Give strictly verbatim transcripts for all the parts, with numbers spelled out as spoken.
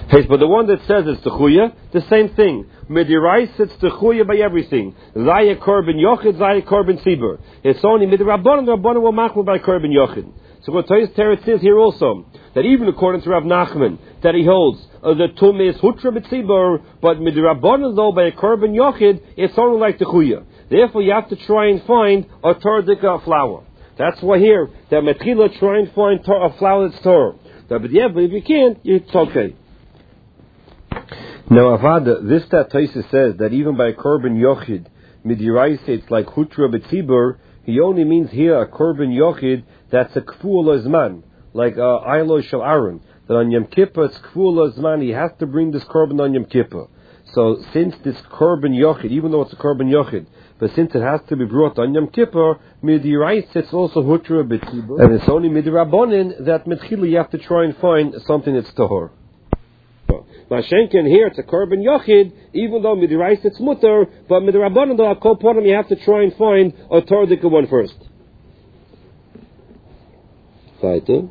Hey, but the one that says it's techuya, the same thing. Midiraisa, it's techuya by everything. Zaya korban yochid, zaya korban tzibur. It's only midirabbanan, the rabbanan will machmir by korban yochid. So what Toys Teretz says here also, that even according to Rav Nachman, that he holds uh, the tumah is hutra b'tzibur, but midirabbanan though by a korban yochid, it's only like techuya. Therefore, you have to try and find a tordika flour. That's why here that metchila try and find tor- a flour that's Torah. But yeah, but if you can't, it's okay. Now, Avada, this that Taisa says that even by a korban yochid, midiraisa, it's like hutra b'tzibur. He only means here a korban yochid that's a kfuul azman, like uh, Ailo shel Aaron. That on Yom Kippur it's kfuul azman. He has to bring this korban on Yom Kippur. So since this korban yochid, even though it's a korban yochid, but since it has to be brought on Yom Kippur, midiraisa, it's also hutra b'tzibur, and it's only midirabbanan that mitchila you have to try and find something that's tahor. Mashenken here it's a korban yochid, even though midiraisa it's mutter, but midirabbanan though kol ponim you have to try and find a tordika one first. Weiter.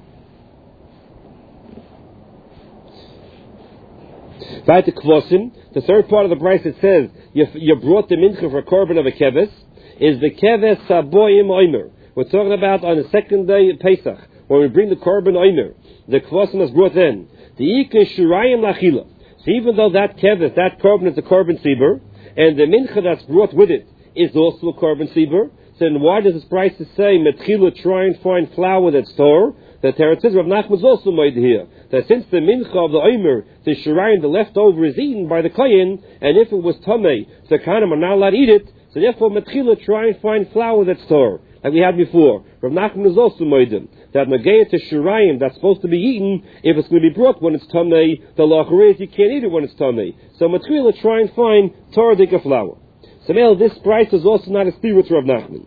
Weiter kvosim. The third part of the price it says you, you brought the mincha for a korban of a keves is the keves saboyim oimer. We're talking about on the second day of Pesach when we bring the korban oimer. The kvosim is brought in. The ikah shurayim lachila. So even though that keves, that korban is a korban sibur, and the mincha that's brought with it is also a korban sibur, so then why does this price say metchila try and find flour that's Torah? The Teretz says Rav Nachman is also made here that since the mincha of the omer, the shurayim, the leftover is eaten by the kohen, and if it was tamei, the kahanim are not allowed to eat it. So therefore metchila try and find flour that's Torah, like we had before. Rav Nachman is also made that Nageya to Shurayim that's supposed to be eaten, if it's going to be brought when it's Tamei, the Lachar is you can't eat it when it's Tamei. So Matwila try and find Torah Dika flour. So now this price is also not a spirit to Rav Nachman.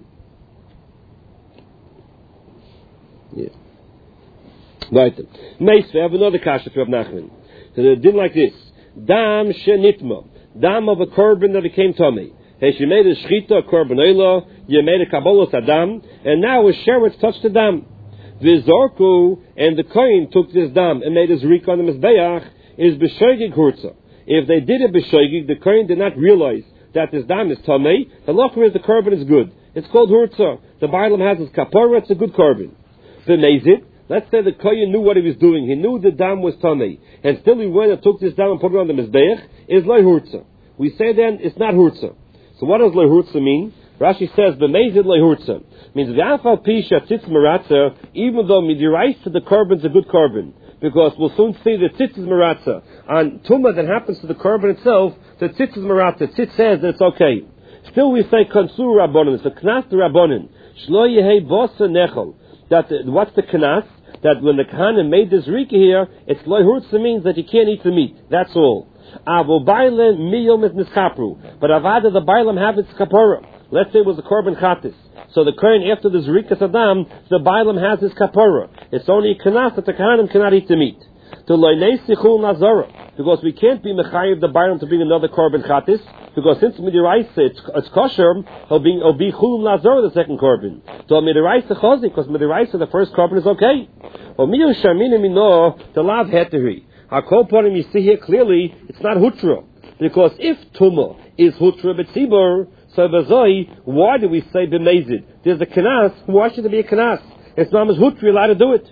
Yeah. Right. Meis, we have another kasha for Rav Nachman. So they did like this. Dam shenitma. Dam of a korban that became Tamei. Hey, she made a shchita, a korban oila, you made a kabbalah sadam, and now a sheretz touched the dam. Vizorku, and the kohen took this dam and made his rik on the mizbeach, is b'shoigig hurtza. If they did it b'shoigig, the kohen did not realize that this dam is tamei, the locher is the korban is good. It's called hurtza. The Bailam has his kapara, it's a good korban. V'mezid, let's say the kohen knew what he was doing. He knew the dam was tamei, and still he went and took this dam and put it on the mizbeach, is lo hurtza. We say then, it's not hurtza. So what does lo hurtza mean? Rashi says, b'mezid lo hurtza. Means v'afal pisha tzitz maratza, even though midiraisa the korban's a good korban, because we'll soon see the tzitz is maratza. On tumah that happens to the korban itself, the tzitz is maratza. Tzitz says that it's okay. Still we say kansur rabbonin, it's a knas to rabbonin. Shlo yehei bosa nechol. That the, what's the knas? That when the kahanim made this rika here, it's lo hurtza means that you can't eat the meat. That's all. Avo bailen miyom is niskapru. But avada the bailam have its kapara. Let's say it was a korban chatis. So the kohen after the zrikas adam, the bailam has his kapara. It's only a kanas that the kahanim cannot eat the meat. To loynei sichul nazara, because we can't be mechayiv the bailam to bring another korban chatis, because since midiraisa it's, it's kosher, he'll be he'll be chul nazara the second korban. To midiraisa chazik, because midiraisa the first korban is okay. Or miyu shamina mino the lav heteri. Our kolponim you see here clearly it's not hutra, because if tumah is hutra b'tzibur. So bazoi, why do we say b'mezid? There's a kanas. Why should there be a kanas? It's not as hutri allowed to do it.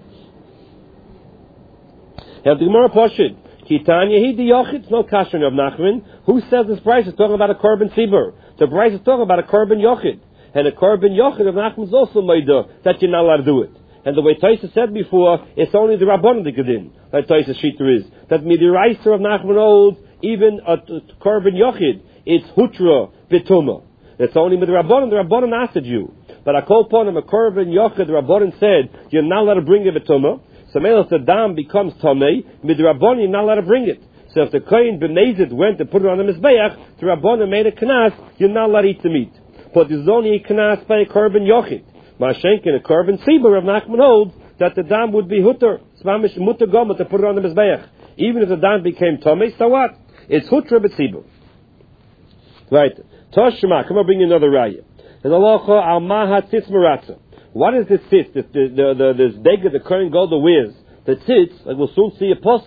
Have the Gemara Pashid. Kitanya he the yochid. It's no kasher of Nachman. Who says this price is talking about a korban tzibur? The price is talking about a korban yochid, and a korban yochid of Nachman is also made that you're not allowed to do it. And the way Taisa said before, it's only the rabbanon that get in. Like Taisa shita is that midiraisa of Nachman holds even a korban yochid. It's hutra bituma. It's only with the rabbanon. The rabbanon asked you, but I call upon him a korban yochid. The rabbanon said you're not allowed to bring it bituma. So if the dam becomes tamei, with the rabbanon you're not allowed to bring it. So if the kohen b'mezid went and put it on the mizbeach, the rabbanon made a knas. You're not allowed to eat the meat. But there's only a knas by a korban yochid. Mashenkin a korban sibur of Nachman holds that the dam would be hutter. Smamish mutter goma to put it on the mizbeach. Even if the dam became tamei, so what? It's hutra b'tzibur. Right. Toshma, come on, bring you another raya. And halacha al mahat tzitz maratza. What is this tzitz? The the the, the this dega the current gold the wears. The tzitz, like we'll soon see a posik,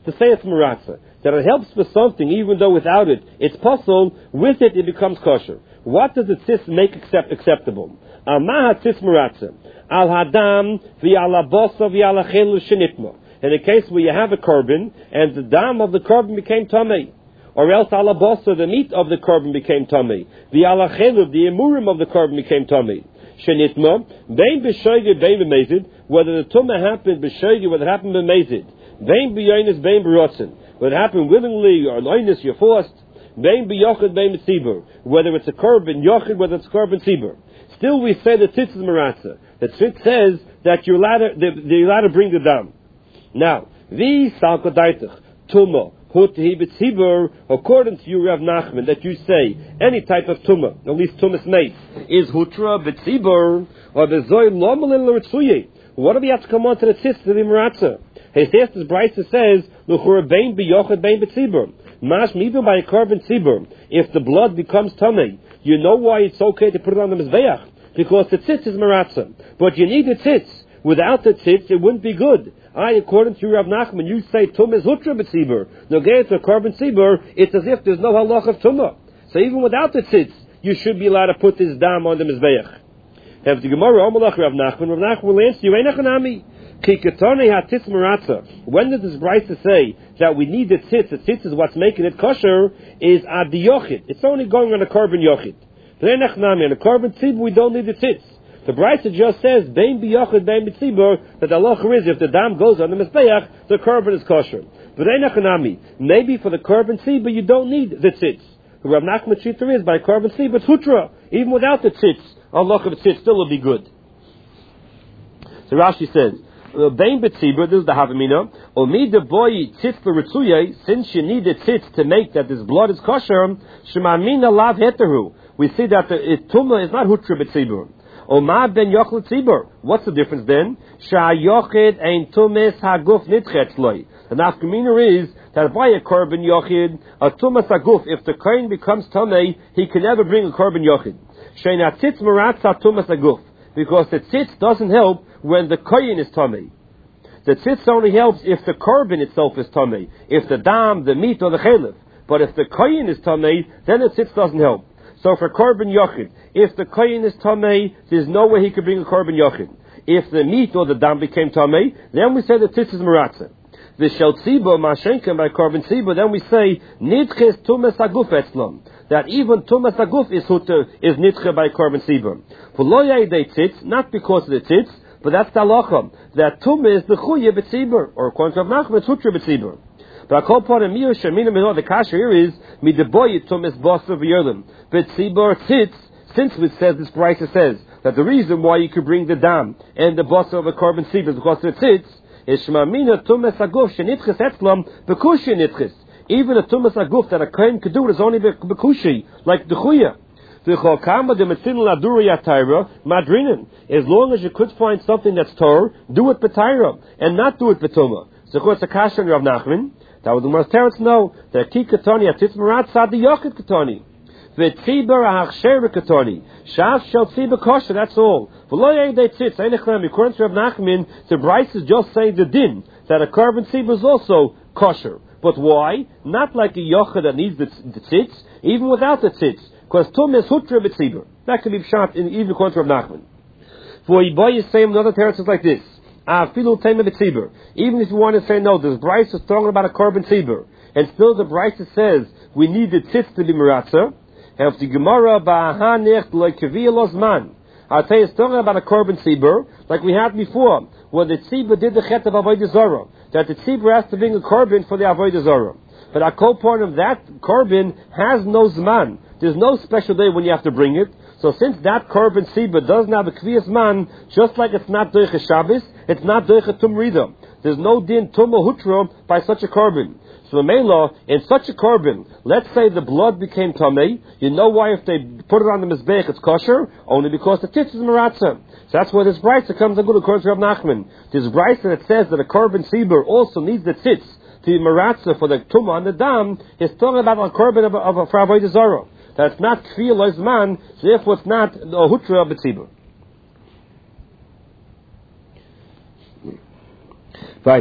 to say it's maratza, that it helps for something, even though without it, it's possible, with it, it becomes kosher. What does the tzitz make accept, acceptable? Al ma tzitz maratza. Al hadam v'ala bosa v'ala chelu shenitma. In a case where you have a korban, and the dam of the korban became tamei. Or else ala bosa, the meat of the korban became tamei. V'ala chelu, the emurim of the korban became tamei. Shenitma, bein b'shoigid, bein b'mezid, whether the tumah happened b'shoigid, whether it happened b'mezid. Bein b'yonis, bein b'rotzen, whether it happened willingly or loinus, you're forced. Bein b'yochid, bein b'tzibur, whether it's a korban yochid, whether it's a korban tzibur. Still we say the tzitz is maratza. The tzitz says that you're allowed to, you're allowed to bring the dam. Now, the salko daitach, tumah, hutehi b'tzibur, according to you, Rav Nachman, that you say any type of tumah, at least tumah's mate, is hutra b'tzibur, or b'zoy lomalin l'ritzuye. What do we have to come on to the tzitz to the maratza? His Estes Brisa says, l'chura bein b'yochad bein b'tzibur. Mash even by a korban tzibur, if the blood becomes tamei, you know why it's okay to put it on the mizbeach, because the tzitz is maratza. But you need the tzitz. Without the tzitz, it wouldn't be good. I, according to Rav Nachman, you say tum is hutra b'tzibur. No, get to a korban tzibur, it's as if there's no halach of tumah. So even without the tzitz, you should be allowed to put this dam on the mizbeach. Have the Gemara, Omalach Rav Nachman, Rav Nachman will answer you, Einachanami. When did this Brisa say that we need the tzitz? The tzitz is what's making it kosher, is ad yochid. It's only going on a korban yochid. On a korban tzibur, we don't need the tzitz. The Brisa just says, bein b'yochid, bein b'tzibur, that the halacha is, if the dam goes on the mizbeach, the korban is kosher. But maybe for the korban tzibur, you don't need the tzitz. The Rav Nachman Shita is, by korban tzibur, it's hutra. Even without the tzitz, halacha of the tzitz still will be good. So Rashi says, Bein b'tzibur, this is the Havamina. Omi de boy tzitz l'ritzuye, since you need the tzitz to make that this blood is kosher, shemamina lav heteru. We see that the tumah is not hutra b'tzibur. Oma ben yochel tzibur. What's the difference then? Sha yochid ein tumis haguf nitchetz loy. The nafkamina is that by a korban yochid, a tumas haguf, if the kohen becomes tamei, he can never bring a korban yochid. Sheina tzitz maratza tumas haguf, because the tzitz doesn't help when the koyin is tamei. The tzitz only helps if the korban itself is tamei, if the dam, the meat, or the chelif. But if the koyin is tamei, then the tzitz doesn't help. So for korban yochid, if the koyin is tamei, there's no way he could bring a korban yochid. If the meat or the dam became tamei, then we say the tzitz is maratza. The shel tzibo mashenka by korban tzibo, then we say nitches tumas aguf etzlom, that even tumas aguf is huta, is nitche by korban tzibo. For lo yayidei tzitz, not because of the tzitz, but that's the halacha, that tumah is the chuya b'tzibur, or according to Rav Nachman, it's hutra b'tzibur. But I call upon a miyo shemina minor, the kasha here is mideboy tumas bosa v'yerlim b'tzibur tzitz. Since it says this Brisa says that the reason why you could bring the dam and the bosa of a korban tzibur is because of the tzitz, is shemamina tumas aguf shenitches etzlam b'kushi nitches. Even a tumas aguf that a kohen could do is only b'kushi, like the chuya. As long as you could find something that's Torah, do it b'Taira and not do it b'Tumah. So it's a kasha and Rav Nachman. That would the most parents know that ki katoni atis marat sad yochid katoni, v'tzibar ahachsher katoni, shas shel tzibar kosher. That's all. V'lo yedei tzitz. According to Rav Nachman, the Brisa is just saying the din that a korban tzibar is also kosher. But why? Not like a yochid that needs the, the tzitz, even without the tzitz. Because tum is hutra b'tzibur. That can be shot in even according to Rav Nachman. For Yiboy is saying another parents is like this. Afilu tema b'tzibur. Even if you want to say no, this Brisa is talking about a korban tzibur, and still the Brisa says we need the tzitz to be maratza. Have the Gemara ba'hanech lo'kaviyah lozman. I'll tell you, it's talking about a korban tzibur, like we had before, when the tzibur did the chet of avodah zarah, that the tzibur has to bring a korban for the avodah zarah. But a kol part of that korban has no zman. There's no special day when you have to bring it. So since that korban tzibur doesn't have a kviyas man, just like it's not doich a Shabbos, it's not doich a tum rida. There's no din tum or hutra by such a korban. So the Mela, in such a korban, let's say the blood became tamei, you know why if they put it on the mizbeach it's kosher? Only because the tzitz is maratza. So that's why this brisa comes a good according to Rav Nachman. This brisa that says that a korban tzibur also needs the tzitz to be maratza for the tumah on the dam, is talking about a korban of, of, of for avodah zarah. That's not kfir loizman, so therefore it's not a hutra b'tzibur. Right.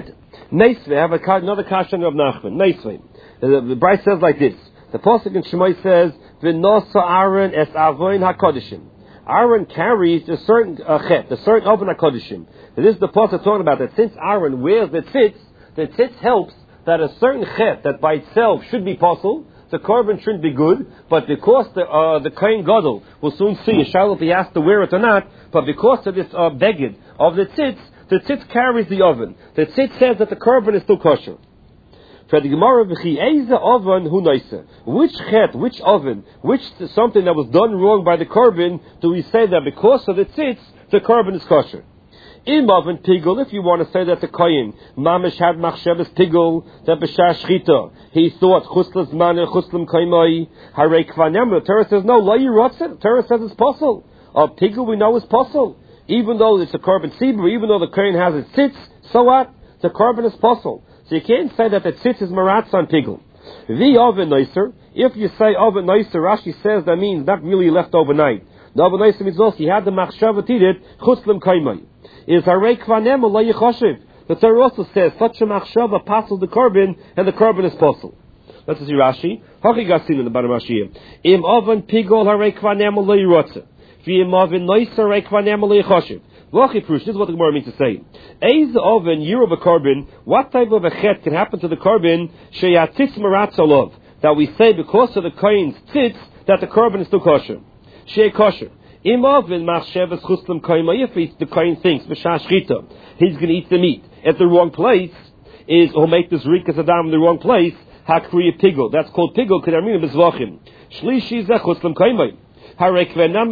Meisve, I have a, another kashan of Nachman. Meisve. The, the Bryce says like this. The Pasuk in Shemai says, V'nosa Aaron es avoin hakodeshim. Aaron carries a certain uh, chet, a certain oven hakodeshim. And this is the Pasuk talking about that since Aaron wears the tzitz, the tzitz helps that a certain chet that by itself should be possible, the korban shouldn't be good, but because the uh, the Kohen Gadol will soon see a shiloh if he has to wear it or not, but because of this uh, beged of the tzitz, the tzitz carries the oven. The tzitz says that the korban is still kosher. For the Gemara, oven hu noisa. Which chet, which oven, which something that was done wrong by the korban, do we say that because of the tzitz, the korban is kosher? Im oven pigul, if you want to say that the kohen mamish had machshavas pigul, that b'shah shchita, he thought chuslas maneh chuslam kaimai harei kvanem. The Torah says no, lo yirotze. The Torah says it's possible. A pigul we know is possible, even though it's a korban tzibur, even though the kohen has its tzitz. So what? The korban is possible. So you can't say that the tzitz is maratz on pigul. The oven noiser. If you say oven noiser, Rashi says that means not really left overnight. The oven noiser means also you had the machshava tidit chuslam kaimai. Is harei kvanem lo yichoshev. The Torah also says such a machshava passes the korban and the korban is possible. Let's see Rashi. Hachi gasin in the bottom Rashi. Im oven pigul harei kvanem lo yirotze. V'im oven noiser harei kvanem lo yichoshev. This is what the Gemara means to say. Eiz oven yirov a korban. What type of a chet can happen to the korban? Sheyatzitz maratzolov. That we say because of the kohen's tzitz that the korban is still kosher. Shei kosher. Im oven machshavas chuslam kaimai. If the kohen thinks b'shah shchita he's going to eat the meat at the wrong place, is or make this rikas adam in the wrong place. Hakriya pigul. That's called pigul. Kedarmina bezvachim. Shlishi zeh chuslam kaimai. That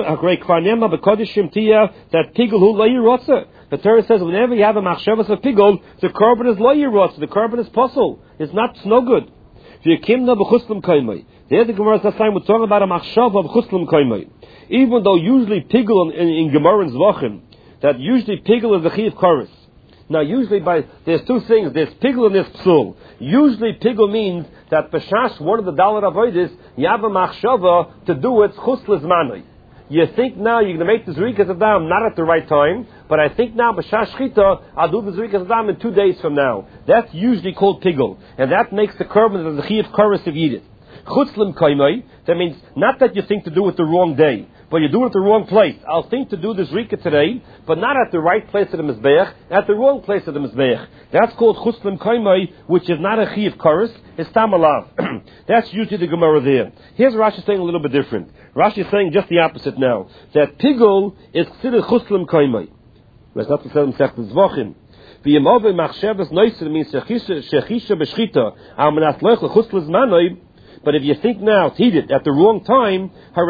pigul hu lo yirotze. The Torah says whenever you have a machshavas of pigul, the korban is lo yirotze. The korban is possible. It's not it's no good. There the Gemara says we're talking about a machshav of chuslam kaimai. Even though usually pigul in, in, in Gemara and Zvachim, that usually pigul is the chi of chorus. Now usually by there's two things. There's pigul and there's psul. Usually pigul means that b'shash one of the dalar avoidis you have a machshava to do it chuslas manoi. You think now you're going to make the zrikas adam not at the right time, but I think now b'shash shchita I'll do the zrikas adam in two days from now. That's usually called pigul, and that makes the korban of the chi of chorus if you eat it. Chutzlim kaimai, that means not that you think to do it the wrong day, but you do it at the wrong place. I'll think to do this rika today, but not at the right place of the mizbeach, at the wrong place of the mizbeach. That's called chutzlim kaimai, which is not a chi of chorus, it's tamalav. That's usually the Gemara there. Here's Rashi saying a little bit different. Rashi is saying just the opposite now. That pigul is considered chutzlim kaimai. That's not the same sect as zvachim. V'yemove machshavas noiser means shechisha b'shchita al menat loich l'chutzlas manoi. But if you think now, it's heated at the wrong time,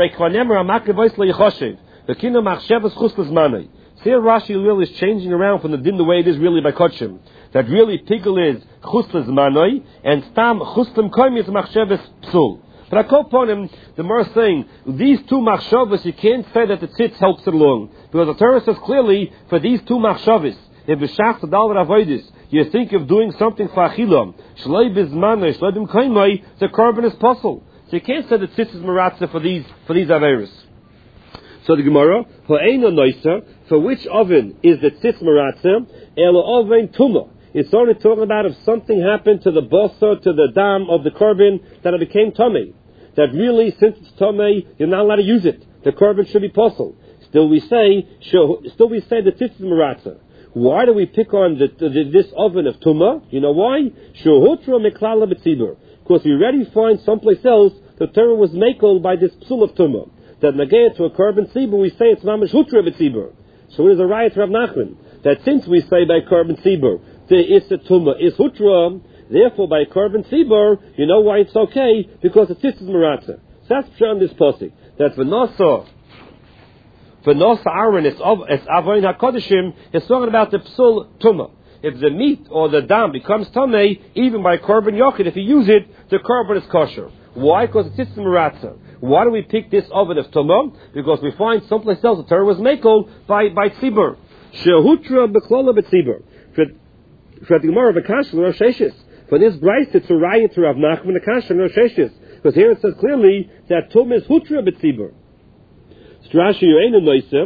the kingdom machshavas chuslas manai. See how Rashi really is changing around from the din the way it is really by Kodshim. That really pigul is chuslas manai, and stam chuslam koim is machshavas psul. But I call upon him, the Gemara is saying, these two machshavas, you can't say that the tzitz helps it along. Because the Torah says clearly, for these two machshavas, if b'shach tzadal avoidis, you think of doing something for achilah, shloi bizmanai, shlodim kaimai, the korban is possible. So you can't say that tzitz is maratza for these for these averis. So the Gemara, ha'eino noisa, for which oven is the tzitz maratza? Elo oven tuma. It's only talking about if something happened to the bosa, to the dam of the korban, that it became tomei. That really, since it's tomei, you're not allowed to use it. The korban should be possible. Still we say, still we say the tzitz is maratza. Why do we pick on the, the, this oven of Tumah? You know why? Because we already find someplace else the Torah was makel by this psul of Tumah. That nageh to a korban tzibur, we say it's mamash hutra b'tzibur. So it is a riot Rav Nachman. That since we say by korban tzibur, the is a Tumah is hutra, therefore by korban tzibur, you know why it's okay? Because it's tzitz maratza. So that's on this posik. That v'nasa, V'nosa Aaron, it's avoin hakodeshim. It's talking about the psul tumah. If the meat or the dam becomes tamei, even by korban yochid, if you use it, the korban is kosher. Why? Because it's tzitz maratza. Why do we pick this oven of tumah? Because we find someplace else the Torah was makel by by tzibur. Shehutra b'klola b'tzibur. For the Gemara of Akash Rosh Hashis. For this brayse, it's a riot to Rav Nachman Akash Rosh Hashis. Because here it says clearly that tumah is hutra b'tzibur. Strashi yo'enu noisa,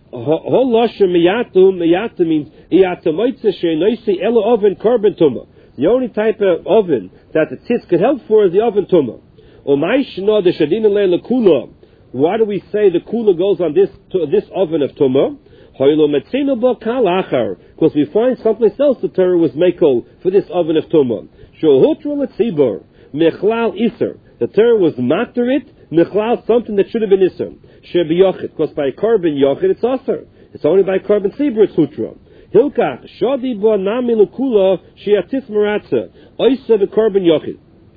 Holosha miyatu miyatu means iyatamoitze sheinoisi elo oven korban tuma. The only type of oven that the tzitz could help for is the oven tuma. Umayshno the shadina leila kula. Why do we say the kula goes on this this oven of tuma? Because we find someplace else the Torah was makel for this oven of tuma. The Torah was matter it, mechlal, something that should have been iser. Shebiyochid, because by korban yochid it's aser. It's only by korban tzibur it's hutra. Hilkach shadi bo nami lukula sheatis maratza oisa bekorban yochid.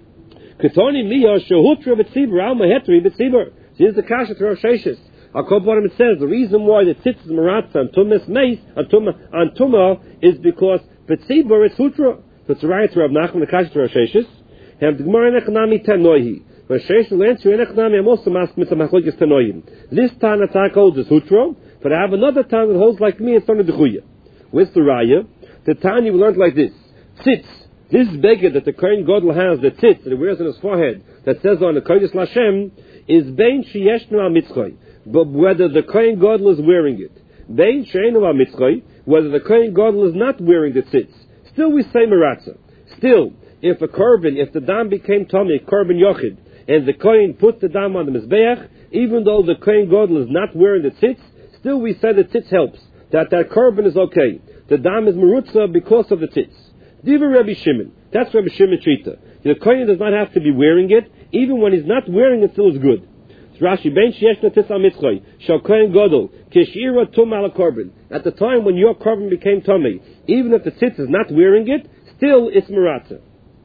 Ketoni miya shehutra betzibur al mahetri betzibur. Here's the kasha to Rosh Hashanah. Al kol bottom it says the reason why the tzitz is maratza and tumas meis and tuma and tuma is because betzibur it's hutra. So it's right to Rav Nachman the kasha to Rosh Hashanah. Have the Gemara nechnami tanoihi. Rosh Hashanah will answer nechnami. I'm also masked with the machlokes tanoim. This Tana tak holds is hutro, but I have another Tana that holds like me. It's on the dechuya. Where's the raya? The Tanya we learned like this: tzitz. This beggar that the Kohen Gadol has, the tzitz that he wears on his forehead, that says on the Kodesh Lashem, is bein sheyeshnu al mitzchay. But whether the Kohen Gadol is wearing it, bein sheinu al mitzchay, whether the Kohen Gadol is not wearing the tzitz, still we say meratza. Still, if a korban, if the dam became tummy, korban yochid, and the Kohen put the dam on the mizbeach, even though the Kohen Gadol is not wearing the tzitz, still we say the tzitz helps. That that korban is okay. The dam is merutza because of the tzitz. Diva Rabbi Shimon. That's Rabbi Shimon Trita. The Kohen does not have to be wearing it. Even when he's not wearing it, still is good. It's Rashi, Ben Sheyesh Tzitz al Mitzchay, Shal Kohen Gadol, Kishira Tum al Korban. At the time when your korban became tummy, even if the tzitz is not wearing it, still it's meratza.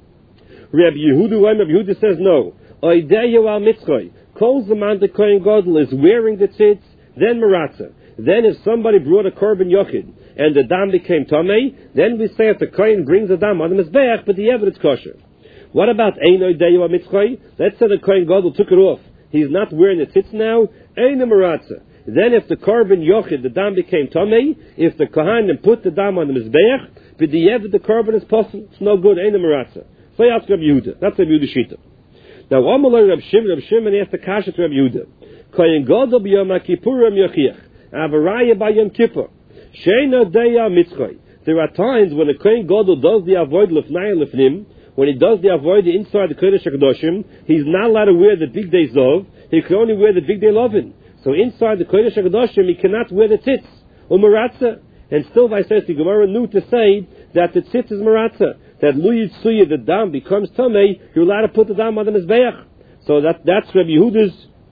Rabbi Yehuda, Rabbi Yehuda says no. Oideyu al Mitzchay. Kol zaman the Kohen Gadol is wearing the tzitz, then meratza. Then if somebody brought a korban yochid and the dam became tamei, then we say if the kohen brings the dam on the mizbeach, but the evidence kosher. What about ein oideyu al mitzchay? Let's say the Kohen Gadol took it off. He's not wearing the tzitz now. Ein meratza. Then if the korban yochid, the dam became tamei, if the kohanim put the dam on the mizbeach, but the evidence the korban is possible, it's no good. Ein meratza. So you ask Rabbi Yehuda. That's Rabbi Yehuda shita. Now Amalei Rabbi Shimon, Rabbi Shimon asked the kasha to Rabbi Yehuda. Kohen Gadol b'yom HaKippurim yochiach. Avaraya by Yom Kippur. Sheina deya mitzchay. There are times when the Kohen Gadol does the avoid lefnai lefnim, when he does the avoid inside the Kodesh HaKadoshim, he's not allowed to wear the big day zov. He can only wear the big day lovin. So inside the Kodesh HaKadoshim, he cannot wear the tzitz or meratza. And still, I says the Gemara knew to say that the tzitz is meratza. That lu yitzuya, the dam becomes tamei, you're allowed to put the dam on the mizbeach. So that that's Rabbi Yehuda's.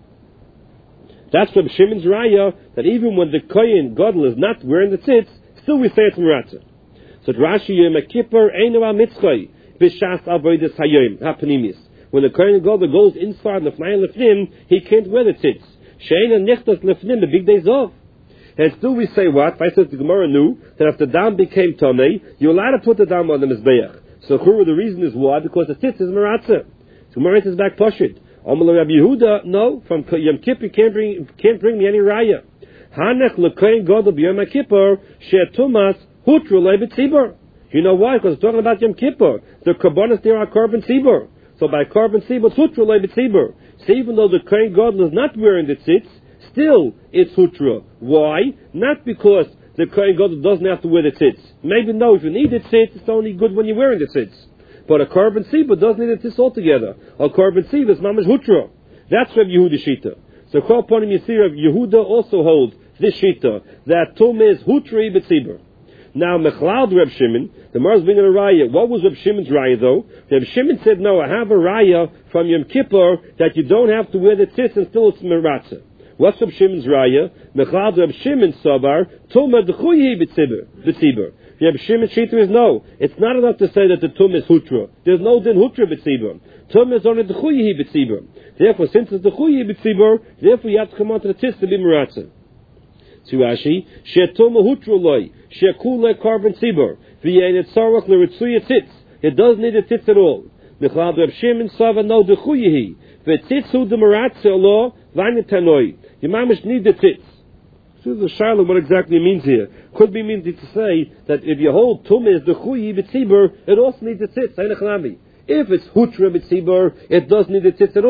That's from Shimon's Raya, that even when the Kohen Gadol is not wearing the tzitz, still we say it's meratza. So Rashi Yom Kippur Einu al Mitzchay B'Shas Avodas Hayom Hapanimis. When the Kohen Gadol goes inside Lefnai Lefnim, he can't wear the tzitz. Sheina Nichtas Lefnim, the big days off. And still we say what? I said the Gemara knew that if the dam became tamei, you're allowed to put the dam on the mizbeach. So the reason is why? Because the tzitz is meratza. So Gemara is back pashut. Amalei Rabbi Yehuda, no, from Yom Kippur can't bring can't bring me any raya. Hanech lekohen Gadol b'Yom Kippur she'tumas hutra le'betzibur. You know why? Because it's talking about Yom Kippur. The karbonos there are korban tzibur. So by korban tzibur, it's hutra le'betzibur. So even though the Kohen Gadol is not wearing the tzitz, still it's hutra. Why? Not because the Kohen Gadol doesn't have to wear the tzitz. Maybe no, if you need the tzitz, it's only good when you're wearing the tzitz. But a korban tzibur doesn't need a tzitz altogether. A korban tzibur is mamash hutra. That's Rabbi Yehuda shita. So Kol Ponim Yisir Rabbi Yehuda also holds this shita that tum is hutri b'tzibur. Now Mechlad Reb Shimon, the Mar's bringing a raya. What was Reb Shimon's raya though? Reb Shimon said, no, I have a raya from Yom Kippur that you don't have to wear the tzitz and still it's meratza. What's Reb Shimon's raya? Mechlad Reb Shimon sabar tum adchuyi b'tzibur. Reb Shimon shita is no. It's not enough to say that the tum is hutra. There's no din hutra b'tzibur. Tum is only d'chuyi b'tzibur. Therefore, since it's d'chuyi b'tzibur, therefore you have to come onto the tzitz to be meratza. To Rashi, she'tum hutra loy, she'kule korban tzibur, v'yein et sarach l'ritzuya tzitz. It doesn't need a tzitz at all. Mechlad Reb Shimon sava no d'chuyi, v'tzitzu d'meratza lo v'ayin tanoi. You mamish need the tzitz. So the Shiloh, what exactly it means here? Could be meaning to say that if you hold tum is d'chuyi b'tzibur, it also needs a tzitz. If it's hutra b'tzibur, it doesn't need a tzitz at all.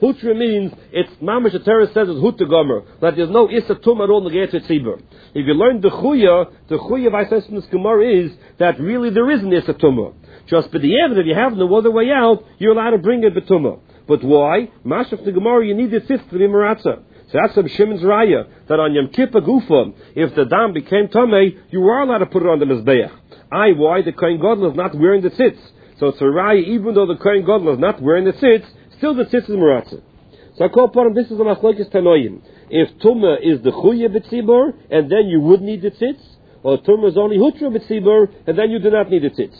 Hutra means it's mamash. The Torah says it's hutra gomer, that there's no issa tum at all in the Gehet tzibur. If you learn the chuya, the chuya by says in this Gemara is that really there is an issa tumah. Just by the end, if you have no other way out, you're allowed to bring it betumah. But why? Mashaf the Gemara, you need the tzitz to be maratza. So that's Reb Shimon's raya, that on Yom Kippur Gufa, if the dam became tamei, you are allowed to put it on the mizbeach. I, why? The Kohen Gadol is not wearing the tzitz. So it's a raya, even though the Kohen Gadol is not wearing the tzitz, still the tzitz is maratza. So I call upon him, this is a machlokes tanoim. If tumah is the chuya b'tzibur, and then you would need the tzitz, or tumah is only hutra b'tzibur, and then you do not need the tzitz.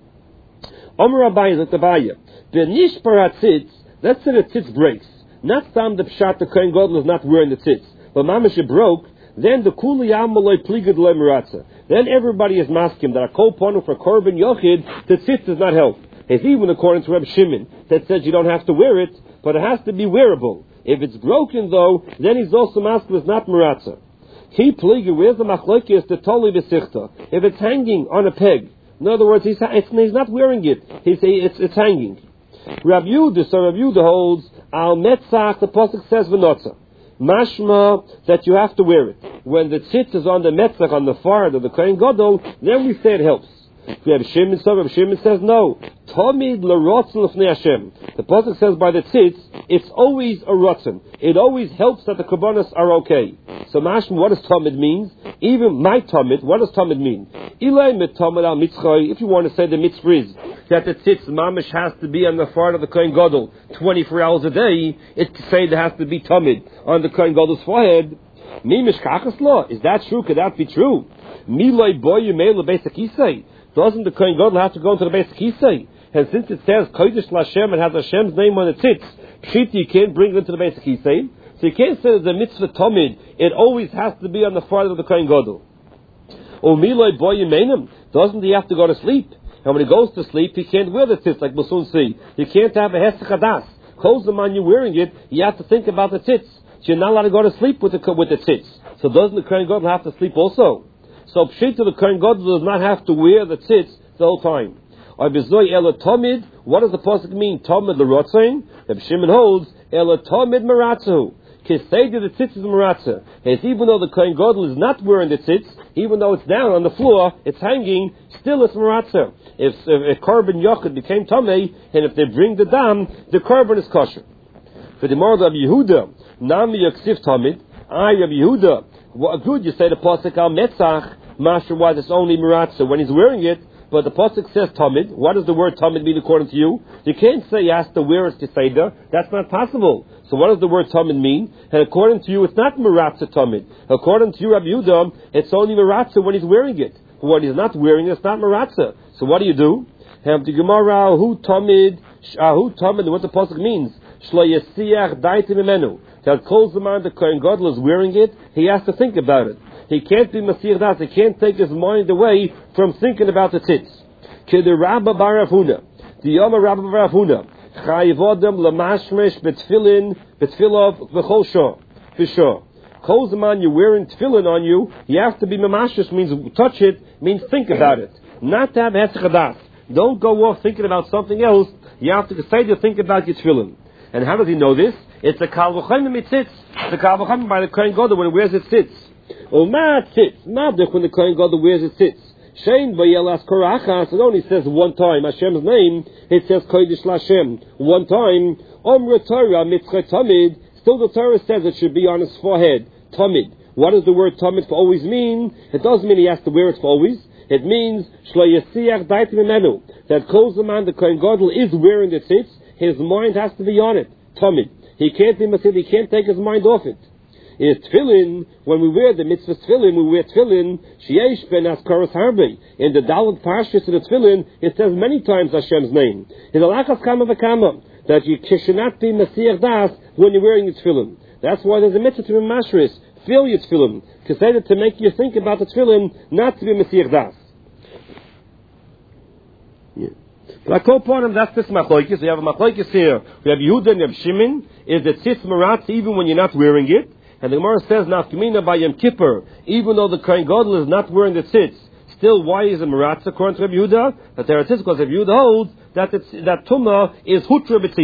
Omer Abaye is at the Abaye. B'nishpar tzitz, let's say the tzitz breaks. Not some the pshat the Kohen Gadol is not wearing the tzitz, but mamash it broke. Then the kuli amaloi pligad loy meratza. Then everybody is masking that a kol ponu for korban yochid, the tzitz does not help. It's even according to Reb Shimon that says you don't have to wear it, but it has to be wearable. If it's broken though, then he's also masking is not meratza. He pliga, where's the machlokes the toli b'sichta? If it's hanging on a peg, in other words, he's, he's not wearing it. He's it's it's hanging. Rav Yehuda, so Rav Yehuda holds al metzach. The pasuk says v'notza. Mashma that you have to wear it. When the tzitz is on the metzach, on the forehead of the Kohen Gadol, then we say it helps. We have Shimon, so Rav Shimon says no. Tomid l'rotzen l'fnei Hashem. The pasuk says by the tzitz, it's always a rotzen. It always helps that the kabbanas are okay. So Mashma, what does Tomid mean? Even my Tomid, what does Tomid mean? Ilay mit Tomid al mitzchay. If you want to say the mitzvah is that the tzitz mamish has to be on the forehead of the Kohen Gadol twenty-four hours a day, it can say there has to be Tomid on the Kohen Gadol's forehead. Mi mishkachas law. Is that true? Could that be true? Milay boy yimei lebeisek isay. Doesn't the Kohen Gadol have to go into the basic Kisei? And since it says Kodesh Lashem, it has Hashem's name on the tzitz, Pshit, you can't bring it into the basic Kisei. So you can't say that the mitzvah Tomid, it always has to be on the forehead of the Kohen Gadol. O Miloi Boy Yemenim, doesn't he have to go to sleep? And when he goes to sleep, he can't wear the tzitz like we'll soon see. You can't have a Hesech Hadas. Close the man you're wearing it, you have to think about the tzitz. So you're not allowed to go to sleep with the, with the tzitz. So doesn't the Kohen Gadol have to sleep also? So Pshita, the Kohen Gadol does not have to wear the tzitz the whole time. Or Bezoy Ela Tomid, what does the pasuk mean? Tomid l'rotzain? Reb Shimon holds Ela Tomid Maratzu. Kisayda the tzitz is Maratza. As even though the Kohen Gadol is not wearing the tzitz, even though it's down on the floor, it's hanging, still it's Maratza. If, if a korban yochid became Tomei, and if they bring the dam, the korban is kosher. For the Mord of Yehuda, Nami Yaksif Tomid, I of Yehuda, what good you say the pasuk al metzach, master why it's only Maratza when he's wearing it, but the pasuk says Tamid. What does the word Tamid mean according to you? You can't say he has to wear it to Seder. That's not possible. So what does the word Tamid mean? And according to you, it's not Maratza Tamid. According to you, Rabbi Yehuda, it's only Maratza when he's wearing it. But when he's not wearing it, it's not Maratza. So what do you do? Have the Gemara, who Tamid, who Tamid, what the pasuk means? Shlo yesiach daiti mimenu. That calls the man the Kohen Gadol is wearing it, he has to think about it. He can't be Masir Das, he can't take his mind away from thinking about the tzitz. Kid Rabba bar Rav Huna, the Yom Rabba bar Rav Huna, Chayiv Odem lemashmesh betfilin betfilov v'chol shor v'shor. Calls the man you're wearing tefillin on you, you have to be mamashmesh, means touch it, means think about it. Not to have hesech hadas. Don't go off thinking about something else. You have to say to think about your tefillin. And how does he know this? It's a kal v'chomer mitzitz. It's a kal v'chomer by the Kohen Gadol when he wears his tzitz. Oh, ma tzitz. Mavdech when the Kohen Gadol wears his tzitz. Shein v'yelas korachas. It only says one time Hashem's name. It says Kodesh Lashem. One time. Omra Torah mitzchay tamid. Still the Torah says it should be on his forehead. Tamid. What does the word tamid for always mean? It doesn't mean he has to wear it for always. It means shlo yesiach daiti mimenu. That calls the man the Kohen Gadol is wearing the tzitz. His mind has to be on it. Tamid. He can't be Masir, he can't take his mind off it. In tefillin, when we wear the mitzvah tefillin, we wear tefillin, sheyesh ben askaros harbe. In the Dalet Parshas of the tefillin, it says many times Hashem's name. In the Lachas Kama V'Kama, that you should not be Masir Das when you're wearing your tefillin. That's why there's a mitzvah to be mashris, fill your tefillin, to say that to make you think about the tefillin, not to be Masir Das. Yeah. But I call upon him, that's this machlokes. We have a machlokes here. We have Yehuda and we have Shimon. Is the tzitz maratz even when you're not wearing it? And the Gemara says, Nafkamina by Yom Kippur, even though the Kohen Gadol is not wearing the tzitz, still why is it maratz according to Rabbi Yehuda? That there are tzitz because Rabbi Yehuda holds that it's, that tumah is hutra b'tzibur.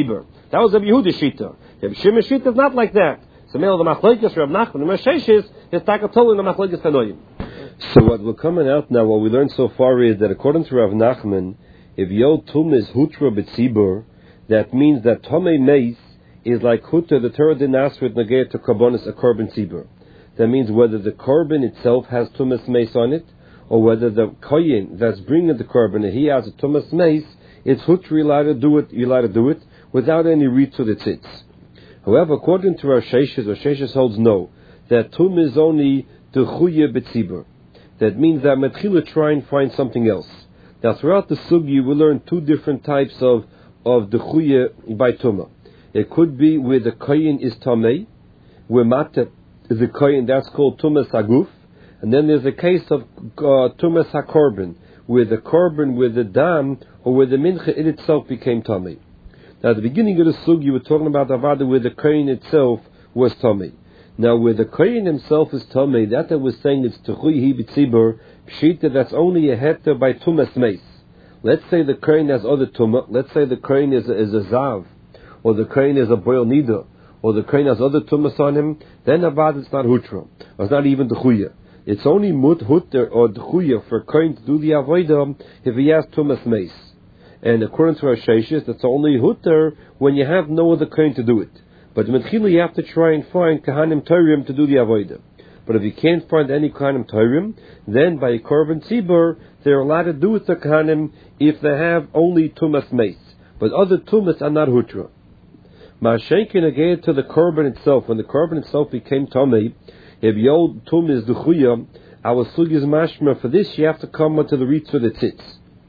That was Rabbi Yehuda's shita. Rabbi Shimon's shita is not like that. So, male the machlokes Rav Nachman and Mesheshes is takatol in the machlokes Tanoim. So, what we're coming out now, what we learned so far is that according to Rav Nachman, if Yod Tum is Hutra B'tzibur, that means that Tomei Meis is like Hutra, the Torah didn't ask for it negay to Karbonis, a Korban Tzibur. That means whether the Korban itself has Tumas Meis on it, or whether the Koyin that's bringing the Korban, and he has a Tumas Meis, it's Hutra, you're allowed to do it, you're allowed to do it, without any read to the tzitz. However, according to our Sheshes, our Sheshes holds no, that Tum is only Dechuya B'tzibur. That means that Metchila try and find something else. Now, throughout the Sugi, we learn two different types of, of Dechuya by Tumah. It could be where the Koyin is Tamei, where Mata is a Koyin, that's called Tumas Haguf. And then there's a case of uh, Tumas HaKorban, where the Korban, where the Dam, or where the Mincha in itself became Tamei. Now, at the beginning of the Sugi, you were talking about Avada, where the Koyin itself was Tamei. Now, where the Koyin himself is Tamei, that I was saying it's Techuyi B'tzibur, Pshita, that's only a heter by Tumas Meis. Let's say the Koyin has other Tumah, let's say the Koyin is a, is a Zav, or the Koyin is a Boil Nida, or the Koyin has other Tumas on him, then Avad it's not Hutra, or it's not even Techuya. It's only Mut Hutter or Techuya for Koyin to do the Avodah if he has Tumas Meis. And according to our Sheshes, that's only Hutter when you have no other Koyin to do it. But Metchila, you have to try and find Kahanim Torim to do the Avodah. But if you can't find any Kahanim Torim, then by a Korban Tzibur, they're allowed to do it to Kahanim if they have only Tumas Meis. But other Tumas are not Hutra. Ma'ashenkin again to the Korban itself. When the Korban itself became Tomei, if Yod Tum is Dechuya, our Sugi is mashma. For this, you have to come onto the Ritz of the Tzitz.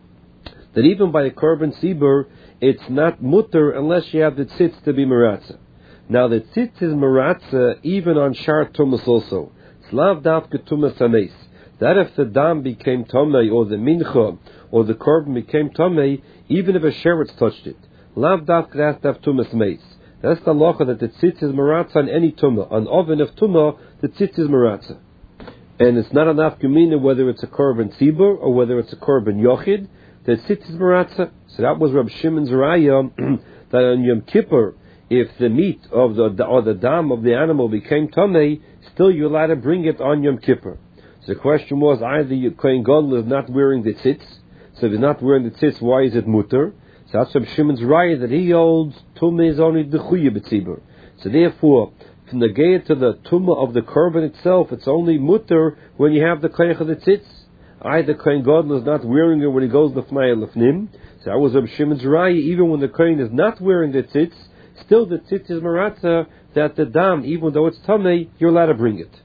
That even by a Korban Tzibur, it's not mutter unless you have the Tzitz to be Maratza. Now the tzitz is maratza even on shar tumas also. It's lav davka tumas hameis. That if the dam became tomei or the mincha or the korban became tomei, even if a sheretz touched it, lav davka has to have tumas meis. That's the lacha that the tzitz is maratza on any tumah. On oven of tumah, the tzitz is maratza, and it's not enough gemina whether it's a korban tzibur or whether it's a korban yochid. The tzitz is maratza. So that was Rab Shimon's raya that on Yom Kippur, if the meat of the or the dam of the animal became tamei, still you're allowed to bring it on Yom Kippur. So the question was either your Kohen Gadol is not wearing the tzitz, so if he's not wearing the tzitz, why is it mutter? So that's Reb Shimon's raya that he holds tumah is only the chuya b'tzibur. So therefore, from the gaya to the tumah of the korban itself, it's only mutter when you have the kohen of the tzitz. Either Kohen Gadol is not wearing it when he goes lefnai lefnim. So that was Reb Shimon's raya. Even when the kohen is not wearing the tzitz, still the tzitz is maratza, that the dam, even though it's tamei, you're allowed to bring it.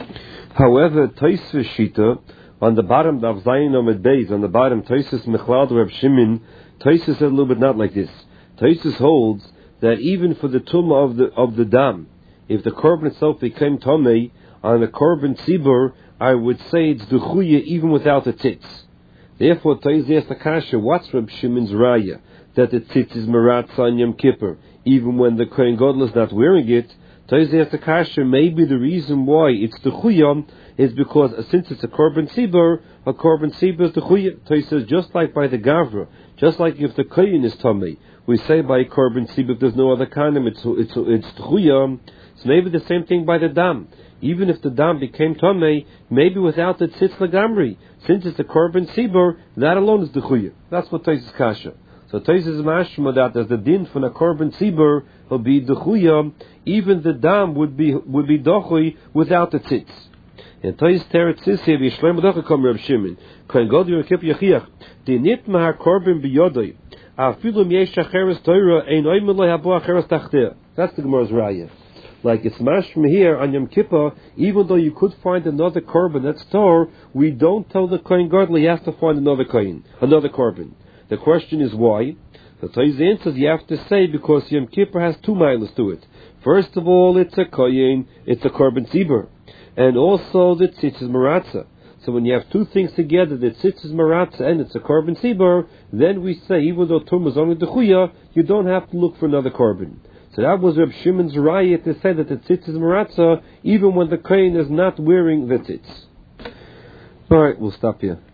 However, Tosfos Shita, on the bottom of Zayin Omed Beis, on the bottom, Tosfos Mechlal Reb Shimon, Tosfos said a little bit not like this. Tosfos holds that even for the tumah of the of the dam, if the korban itself became tamei, on a korban tzibur, I would say it's duchuya even without the tzitz. Therefore, Tosfos asked the kasha, what's Reb Shimon's raya? That the tzitz is maratza on Yom Kippur, even when the Kohen Gadol is not wearing it. Tosfos asked the kasha, maybe the reason why it's the chuya is because uh, since it's a korban tzibur, a korban tzibur is the chuya. Tosfos says just like by the gavra, just like if the kohen is tamei, we say by a korban tzibur if there's no other kanim, it's it's it's chuya. So maybe the same thing by the dam. Even if the dam became tamei, maybe without the tzitz lagamri, since it's a korban tzibur, that alone is the chuya. That's what Tosfos kasha. So Tosfos is mashma that as the din from a korban tzibur will be dechuya, even the dam would be would be dochui without the tzitz. And Tosfos teretz is here v'yishlem b'docha kom Reb Shimon Kohen Gadol Yom Kippur Yechiach di nitma hakorban b'yodoi afilu m'yesh acheres Torah ein oimen lo habo acheres tachteh. That's the Gemara's raya. Like it's mashma here on Yom Kippur, even though you could find another korban that's Torah, we don't tell the Kohen Gadol he has to find another kohen, another korban. The question is why? The Tosfos answers you have to say because Yom Kippur has two miles to it. First of all, it's a kohen, it's a korban tzibur, and also the tzitz is maratza. So when you have two things together, the tzitz is maratza and it's a korban tzibur, then we say even though tum is only the chuya, you don't have to look for another korban. So that was Reb Shimon's raya to say that the tzitz is maratza even when the kohen is not wearing the tzitz. All right, we'll stop here.